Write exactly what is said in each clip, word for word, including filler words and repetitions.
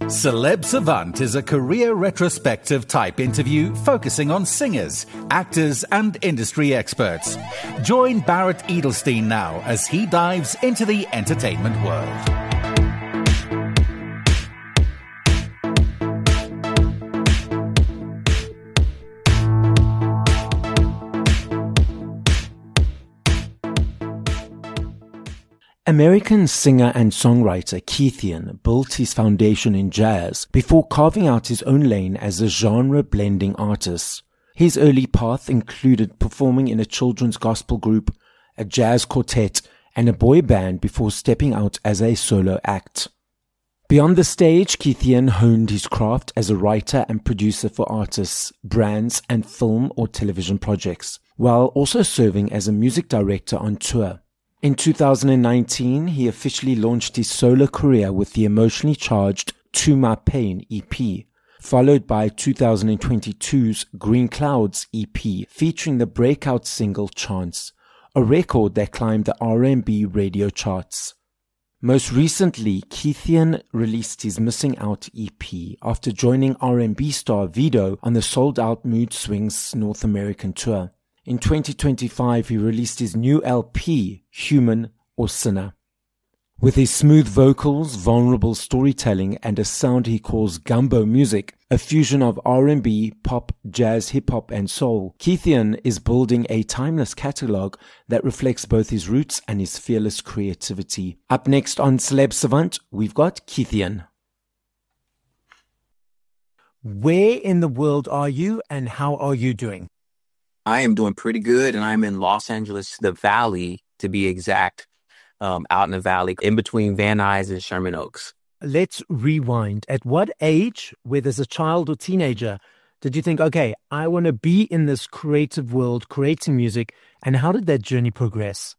Celeb Savant is a career retrospective type interview focusing on singers, actors, and industry experts. Join Barrett Edelstein now as he dives into the entertainment world. American singer and songwriter Keithian built his foundation in jazz before carving out his own lane as a genre-blending artist. His early path included performing in a children's gospel group, a jazz quartet, and a boy band before stepping out as a solo act. Beyond the stage, Keithian honed his craft as a writer and producer for artists, brands, and film or television projects, while also serving as a music director on tour. In two thousand nineteen, he officially launched his solo career with the emotionally charged To My Pain E P, followed by twenty twenty-two's Green Clouds E P featuring the breakout single Chance, a record that climbed the R and B radio charts. Most recently, Keithian released his Missing Out E P after joining R and B star Vido on the sold-out Mood Swings North American tour. In twenty twenty-five, he released his new L P, Human or Sinner. With his smooth vocals, vulnerable storytelling, and a sound he calls gumbo music, a fusion of R and B, pop, jazz, hip-hop, and soul, Keithian is building a timeless catalog that reflects both his roots and his fearless creativity. Up next on Celeb Savant, we've got Keithian. Where in the world are you, and how are you doing? I am doing pretty good, and I'm in Los Angeles, the Valley, to be exact, um, out in the Valley, in between Van Nuys and Sherman Oaks. Let's rewind. At what age, whether as a child or teenager, did you think, okay, I want to be in this creative world, creating music, and how did that journey progress?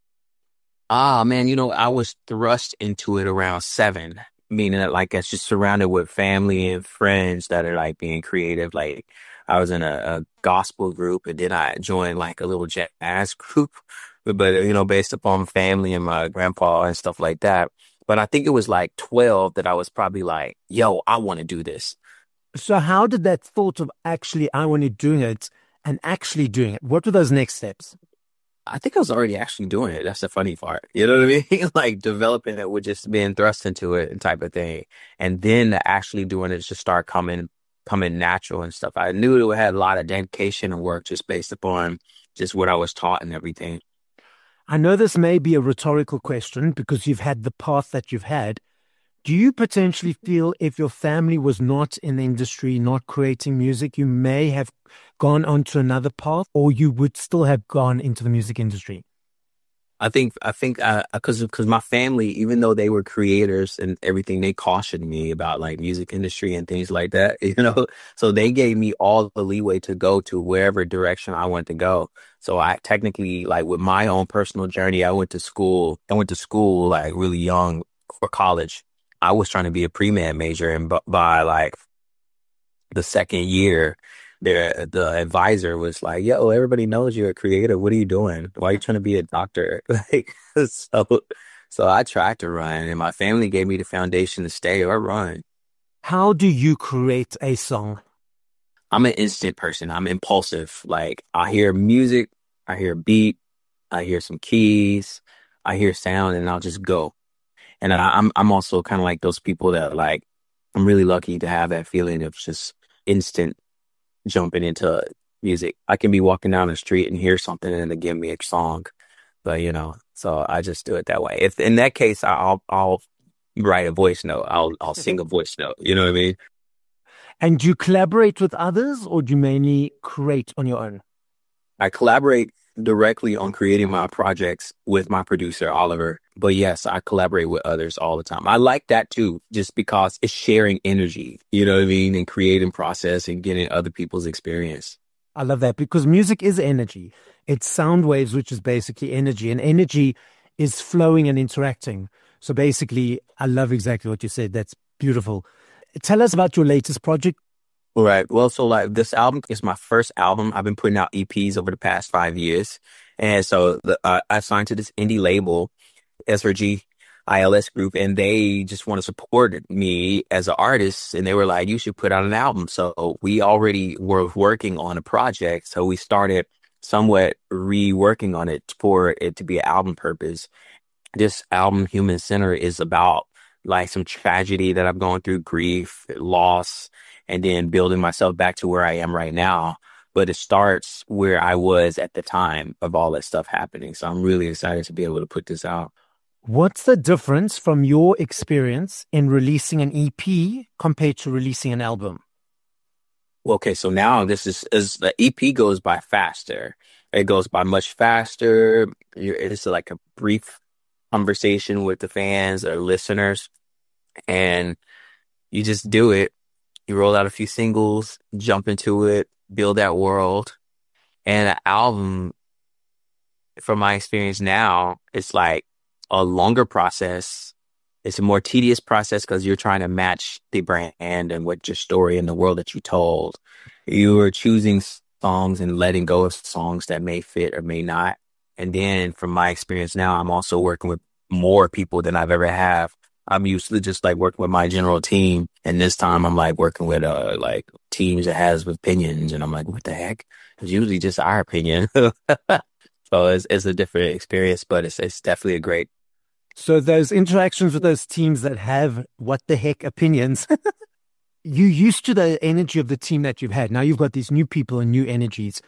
Ah, man, you know, I was thrust into it around seven, meaning that, like, it's just surrounded with family and friends that are, like, being creative, like, I was in a, a gospel group, and then I joined like a little jazz group, but, you know, based upon family and my grandpa and stuff like that. But I think it was like twelve that I was probably like, yo, I want to do this. So how did that thought of actually, I want to do it and actually doing it, what were those next steps? I think I was already actually doing it. That's the funny part. You know what I mean? Like developing it with just being thrust into it and type of thing. And then the actually doing it just start coming coming natural and stuff. I knew it had a lot of dedication and work just based upon just what I was taught and everything. I know this may be a rhetorical question because you've had the path that you've had. Do you potentially feel if your family was not in the industry, not creating music, you may have gone onto another path, or you would still have gone into the music industry? I think, I think, uh, cause, cause my family, even though they were creators and everything, they cautioned me about like music industry and things like that, you know, so they gave me all the leeway to go to wherever direction I wanted to go. So I technically, like with my own personal journey, I went to school, I went to school like really young for college. I was trying to be a pre-med major, and b- by like the second year, the the advisor was like, yo, everybody knows you're a creator. What are you doing? Why are you trying to be a doctor? Like, so, so I tried to run, and my family gave me the foundation to stay or run. How do you create a song? I'm an instant person. I'm impulsive. Like, I hear music, I hear beat, I hear some keys, I hear sound, and I'll just go. And I, I'm I'm also kind of like those people that like, I'm really lucky to have that feeling of just instant jumping into music. I can be walking down the street and hear something and then give me a song, but you know, so I just do it that way. If in that case, I'll I'll write a voice note. I'll I'll sing a voice note. You know what I mean? And do you collaborate with others, or do you mainly create on your own? I collaborate directly on creating my projects with my producer, Oliver. But yes, I collaborate with others all the time. I like that too, just because it's sharing energy, you know what I mean? And creating process and getting other people's experience. I love that because music is energy. It's sound waves, which is basically energy, and energy is flowing and interacting. So basically, I love exactly what you said. That's beautiful. Tell us about your latest project. All right. Well, so like this album is my first album. I've been putting out E Ps over the past five years. And so the, uh, I signed to this indie label, S R G. I L S group, and they just want to support me as an artist. And they were like, you should put out an album. So we already were working on a project. So we started somewhat reworking on it for it to be an album purpose. This album, Human Center, is about like some tragedy that I'm going through, grief, loss, and then building myself back to where I am right now. But it starts where I was at the time of all that stuff happening. So I'm really excited to be able to put this out. What's the difference from your experience in releasing an E P compared to releasing an album? Well, okay, so now this is, is the E P goes by faster. It goes by much faster. You're, it's like a brief conversation with the fans or listeners, and you just do it. You roll out a few singles, jump into it, build that world. And an album, from my experience now, it's like a longer process. It's a more tedious process because you're trying to match the brand and what your story and the world that you told. You are choosing songs and letting go of songs that may fit or may not. And then from my experience now, I'm also working with more people than I've ever have. I'm usually just like working with my general team. And this time I'm like working with uh like teams that has opinions. And I'm like, what the heck? It's usually just our opinion. So it's, it's a different experience, but it's it's definitely a great. So those interactions with those teams that have what the heck opinions, you used to the energy of the team that you've had. Now you've got these new people and new energies.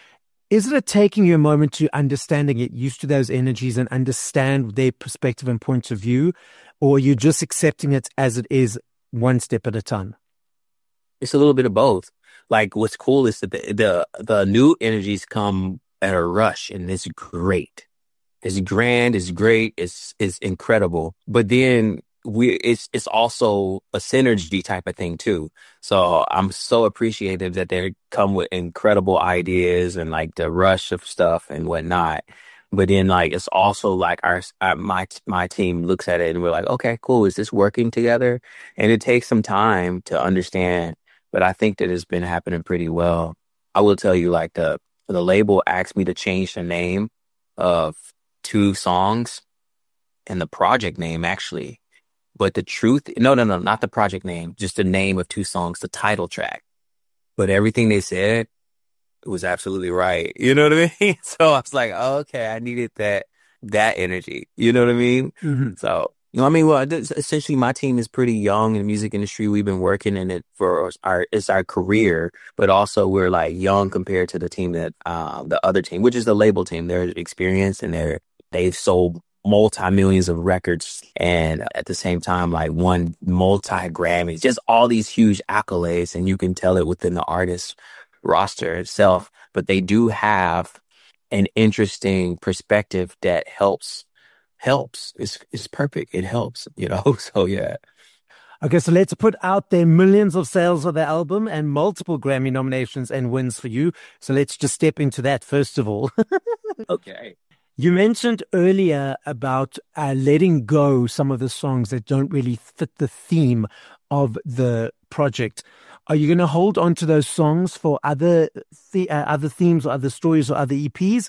Is it taking you a moment to understand and get used to those energies and understand their perspective and points of view? Or are you just accepting it as it is, one step at a time? It's a little bit of both. Like what's cool is that the the, the new energies come at a rush, and it's great. It's grand, it's great, it's it's incredible. But then we it's it's also a synergy type of thing too. So I'm so appreciative that they come with incredible ideas and like the rush of stuff and whatnot. But then like it's also like our, our my my team looks at it and we're like, okay, cool, is this working together? And it takes some time to understand, but I think that it's been happening pretty well. I will tell you, like the the label asked me to change the name of two songs and the project name actually. But the truth, no, no, no, not the project name, just the name of two songs, the title track. But everything they said was absolutely right. You know what I mean? So I was like, oh, okay, I needed that, that energy. You know what I mean? Mm-hmm. So, you know what I mean? Well, essentially my team is pretty young in the music industry. We've been working in it for our, it's our career, but also we're like young compared to the team that, uh, the other team, which is the label team. They're experienced and they're, they've sold multi-millions of records, and at the same time, like won multi-Grammys, just all these huge accolades, and you can tell it within the artist roster itself. But they do have an interesting perspective that helps, helps. It's, it's perfect. It helps, you know? So, yeah. Okay, so let's put out there millions of sales of the album and multiple Grammy nominations and wins for you. So let's just step into that first of all. Okay. You mentioned earlier about uh, letting go some of the songs that don't really fit the theme of the project. Are you going to hold on to those songs for other the, uh, other themes or other stories or other E Ps?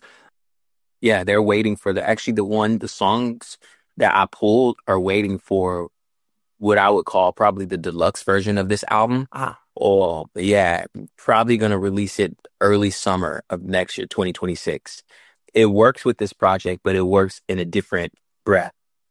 Yeah, they're waiting for the, actually the one, the songs that I pulled are waiting for what I would call probably the deluxe version of this album. Ah. Or yeah, probably going to release it early summer of next year, twenty twenty-six. It works with this project, but it works in a different breath.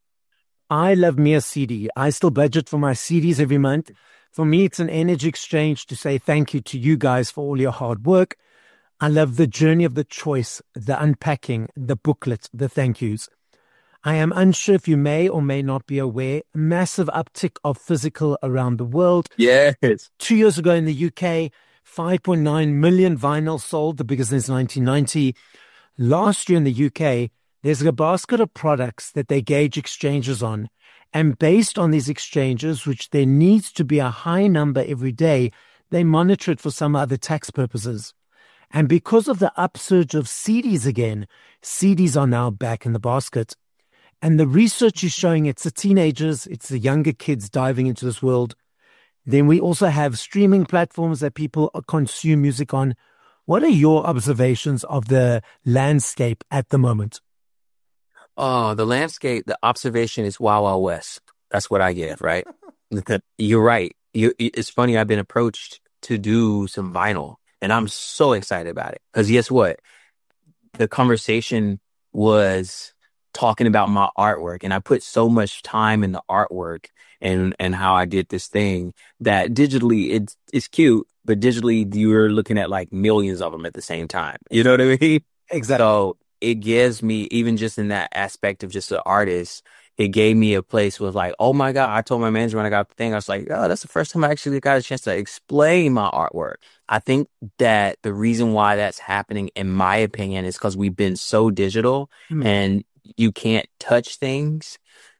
I love me a C D. I still budget for my C Ds every month. For me, it's an energy exchange to say thank you to you guys for all your hard work. I love the journey of the choice, the unpacking, the booklet, the thank yous. I am unsure if you may or may not be aware, massive uptick of physical around the world. Yes. Two years ago in the U K, five point nine million vinyl sold, the biggest since nineteen ninety. Last year in the U K, there's a basket of products that they gauge exchanges on. And based on these exchanges, which there needs to be a high number every day, they monitor it for some other tax purposes. And because of the upsurge of C Ds again, C Ds are now back in the basket. And the research is showing it's the teenagers, it's the younger kids diving into this world. Then we also have streaming platforms that people consume music on. What are your observations of the landscape at the moment? Oh, the landscape, the observation is Wild Wild West. That's what I get, right? You're right. You, it's funny. I've been approached to do some vinyl, and I'm so excited about it. Because guess what? The conversation was talking about my artwork, and I put so much time in the artwork and and how I did this thing that digitally it's it's cute, but digitally you're looking at like millions of them at the same time. You know what I mean? Exactly. So it gives me, even just in that aspect of just an artist, it gave me a place with like, oh my God, I told my manager when I got the thing, I was like, oh, that's the first time I actually got a chance to explain my artwork. I think that the reason why that's happening, in my opinion, is because we've been so digital Hmm. and you can't touch things.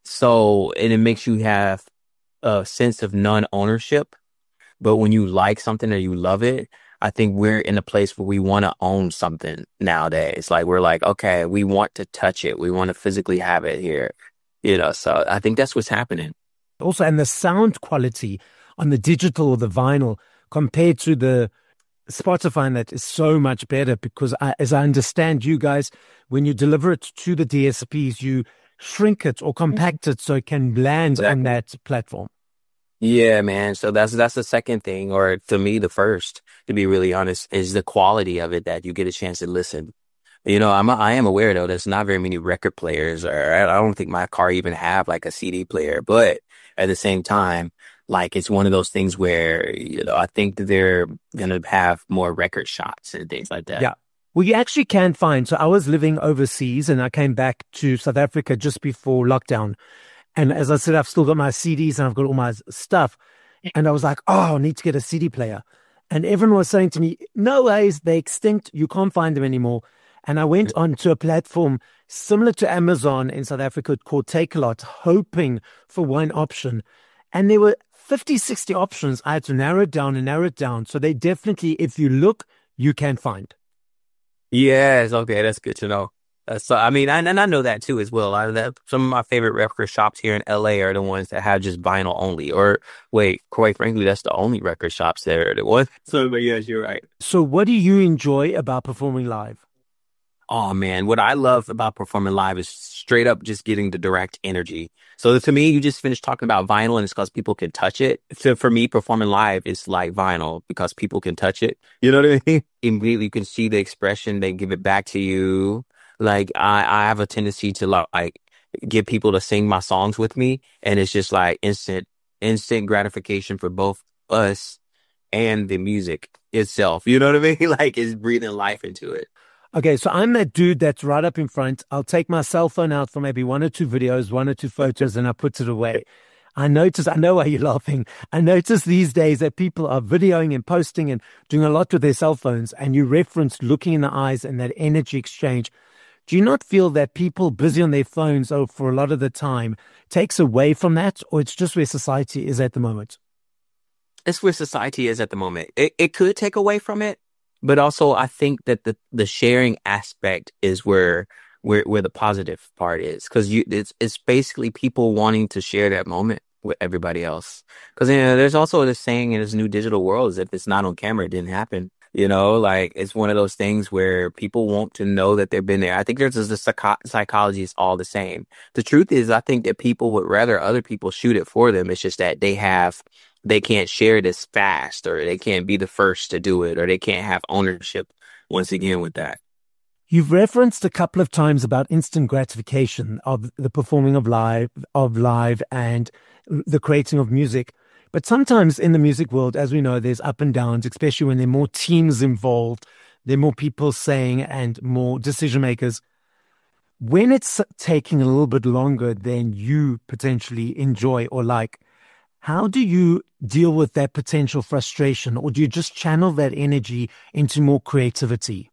So, and it makes you have a sense of non-ownership. But when you like something or you love it, I think we're in a place where we want to own something nowadays. Like we're like, okay, we want to touch it. We want to physically have it here. You know, so I think that's what's happening. Also, and the sound quality on the digital or the vinyl compared to the Spotify, and that is so much better because I, as I understand you guys, when you deliver it to the D S Ps, you shrink it or compact it so it can land Exactly. on that platform. Yeah, man. So that's that's the second thing, or to me, the first, to be really honest, is the quality of it that you get a chance to listen. You know, I'm I am aware though there's not very many record players, or I don't think my car even have like a C D player. But at the same time, like it's one of those things where, you know, I think that they're gonna have more record shots and things like that. Yeah. Well, you actually can find. So I was living overseas and I came back to South Africa just before lockdown. And as I said, I've still got my C Ds and I've got all my stuff. And I was like, oh, I need to get a C D player. And everyone was saying to me, no ways, they're extinct. You can't find them anymore. And I went onto a platform similar to Amazon in South Africa called Takealot, hoping for one option. And there were fifty, sixty options. I had to narrow it down and narrow it down. So they definitely, if you look, you can find. Yes, okay, that's good to know. Uh, so I mean, I, and I know that too as well. I, that, some of my favorite record shops here in L A are the ones that have just vinyl only. Or wait, quite frankly, that's the only record shops there. The one. So, but yes, you're right. So what do you enjoy about performing live? Oh man, what I love about performing live is straight up just getting the direct energy. So to me, you just finished talking about vinyl and it's because people can touch it. So for me, performing live is like vinyl because people can touch it. You know what I mean? Immediately you can see the expression, they give it back to you. Like I, I have a tendency to like, like get people to sing my songs with me, and it's just like instant, instant gratification for both us and the music itself. You know what I mean? Like it's breathing life into it. Okay, so I'm that dude that's right up in front. I'll take my cell phone out for maybe one or two videos, one or two photos, and I put it away. I notice, I know why you're laughing. I notice these days that people are videoing and posting and doing a lot with their cell phones, and you referenced looking in the eyes and that energy exchange. Do you not feel that people busy on their phones oh, for a lot of the time takes away from that, or it's just where society is at the moment? It's where society is at the moment. It it could take away from it, but also I think that the, the sharing aspect is where where where the positive part is, because you it's it's basically people wanting to share that moment with everybody else. Because you know, there's also this saying in this new digital world is if it's not on camera, it didn't happen. You know, like it's one of those things where people want to know that they've been there. I think there's the psycho- psychology is all the same. The truth is, I think that people would rather other people shoot it for them. It's just that they have, they can't share it as fast, or they can't be the first to do it, or they can't have ownership once again with that. You've referenced a couple of times about instant gratification of the performing of live, of live and the creating of music. But sometimes in the music world, as we know, there's up and downs, especially when there are more teams involved, there are more people saying and more decision makers. When it's taking a little bit longer than you potentially enjoy or like, how do you deal with that potential frustration, or do you just channel that energy into more creativity?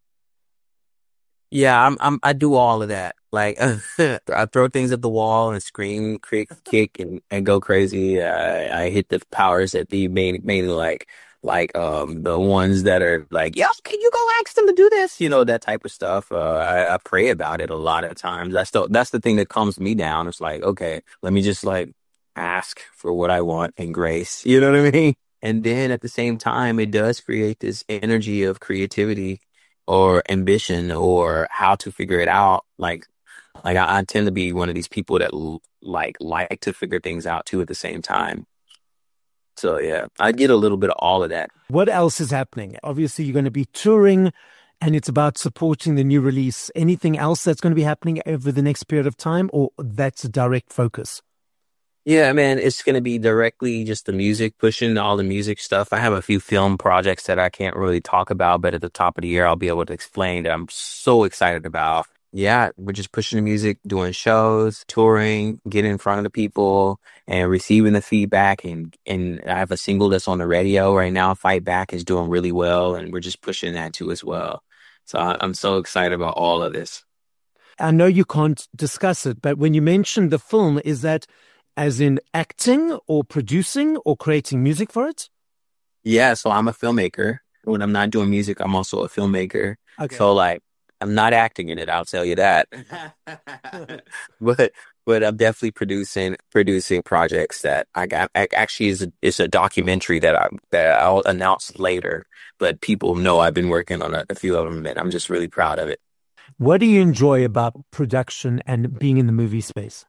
Yeah, I'm, I'm, I do all of that. Like, I throw things at the wall and scream, kick, kick, and, and go crazy. I, I hit the powers that be mainly, mainly like, like, um, the ones that are like, yo, can you go ask them to do this? You know, that type of stuff. Uh, I, I pray about it a lot of times. That's the, that's the thing that calms me down. It's like, okay, let me just like ask for what I want in grace. You know what I mean? And then at the same time, it does create this energy of creativity or ambition or how to figure it out. Like Like I, I tend to be one of these people that l- like like to figure things out too at the same time. So yeah, I get a little bit of all of that. What else is happening? Obviously, you're going to be touring and it's about supporting the new release. Anything else that's going to be happening over the next period of time, or that's a direct focus? Yeah, man, it's going to be directly just the music, pushing all the music stuff. I have a few film projects that I can't really talk about, but at the top of the year, I'll be able to explain that I'm so excited about. Yeah, we're just pushing the music, doing shows, touring, getting in front of the people and receiving the feedback. And, and I have a single that's on the radio right now. Fight Back is doing really well. And we're just pushing that too as well. So I, I'm so excited about all of this. I know you can't discuss it, but when you mentioned the film, is that as in acting or producing or creating music for it? Yeah, so I'm a filmmaker. When I'm not doing music, I'm also a filmmaker. Okay. So like, I'm not acting in it, I'll tell you that. but but I'm definitely producing producing projects that I got. Actually, is a, it's a documentary that I that I'll announce later. But people know I've been working on a, a few of them, and I'm just really proud of it. What do you enjoy about production and being in the movie space?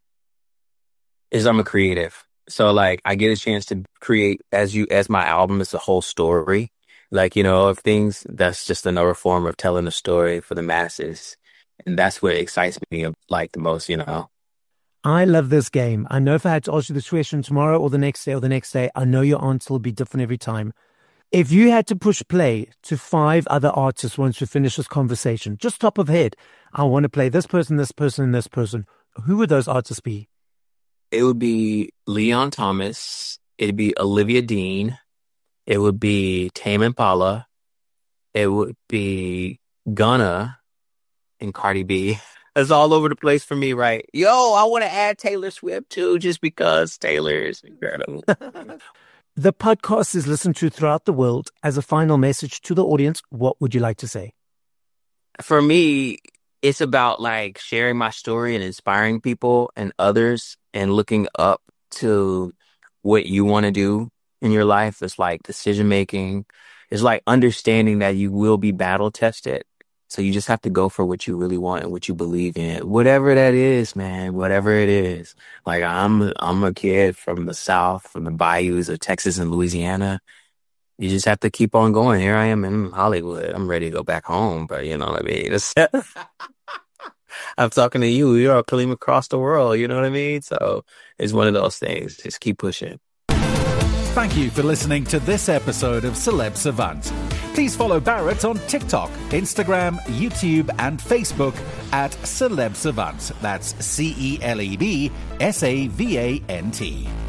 Is I'm a creative, so like I get a chance to create as you as my album is a whole story. Like, you know, of things, that's just another form of telling a story for the masses. And that's what excites me like the most, you know. I love this game. I know if I had to ask you this question tomorrow or the next day or the next day, I know your answer will be different every time. If you had to push play to five other artists once we finish this conversation, just top of head, I want to play this person, this person, and this person, who would those artists be? It would be Leon Thomas. It'd be Olivia Dean. It would be Tame Impala. It would be Gunna and Cardi B. It's all over the place for me, right? Yo, I want to add Taylor Swift too, just because Taylor is incredible. The podcast is listened to throughout the world. As a final message to the audience, what would you like to say? For me, it's about like sharing my story and inspiring people and others and looking up to what you want to do in your life. It's like decision making. It's like understanding that you will be battle tested. So you just have to go for what you really want and what you believe in. Whatever that is, man, whatever it is. Like I'm I'm a kid from the South, from the bayous of Texas and Louisiana. You just have to keep on going. Here I am in Hollywood. I'm ready to go back home, but you know what I mean? It's I'm talking to you. You're clean across the world. You know what I mean? So it's one of those things. Just keep pushing. Thank you for listening to this episode of Celeb Savant. Please follow Barrett on TikTok, Instagram, YouTube, and Facebook at Celeb Savant. That's C E L E B S A V A N T.